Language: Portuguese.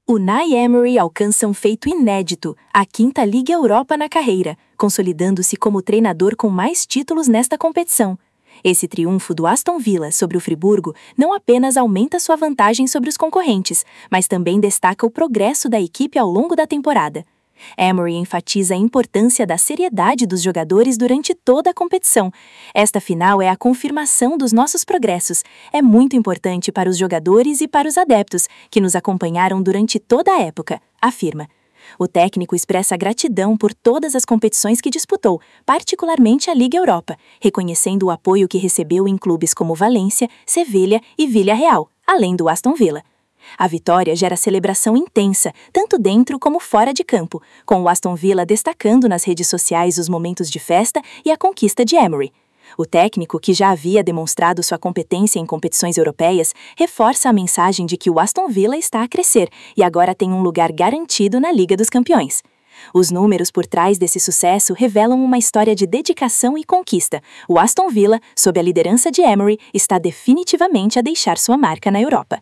Unai Emery alcança um feito inédito, a quinta Liga Europa na carreira, consolidando-se como treinador com mais títulos nesta competição. Esse triunfo do Aston Villa sobre o Friburgo não apenas aumenta sua vantagem sobre os concorrentes, mas também destaca o progresso da equipe ao longo da temporada. Emery enfatiza a importância da seriedade dos jogadores durante toda a competição. Esta final é a confirmação dos nossos progressos. É muito importante para os jogadores e para os adeptos, que nos acompanharam durante toda a época, afirma. O técnico expressa gratidão por todas as competições que disputou, particularmente a Liga Europa, reconhecendo o apoio que recebeu em clubes como Valência, Sevilha e Villarreal, além do Aston Villa. A vitória gera celebração intensa, tanto dentro como fora de campo, com o Aston Villa destacando nas redes sociais os momentos de festa e a conquista de Emery. O técnico, que já havia demonstrado sua competência em competições europeias, reforça a mensagem de que o Aston Villa está a crescer e agora tem um lugar garantido na Liga dos Campeões. Os números por trás desse sucesso revelam uma história de dedicação e conquista. O Aston Villa, sob a liderança de Emery, está definitivamente a deixar sua marca na Europa.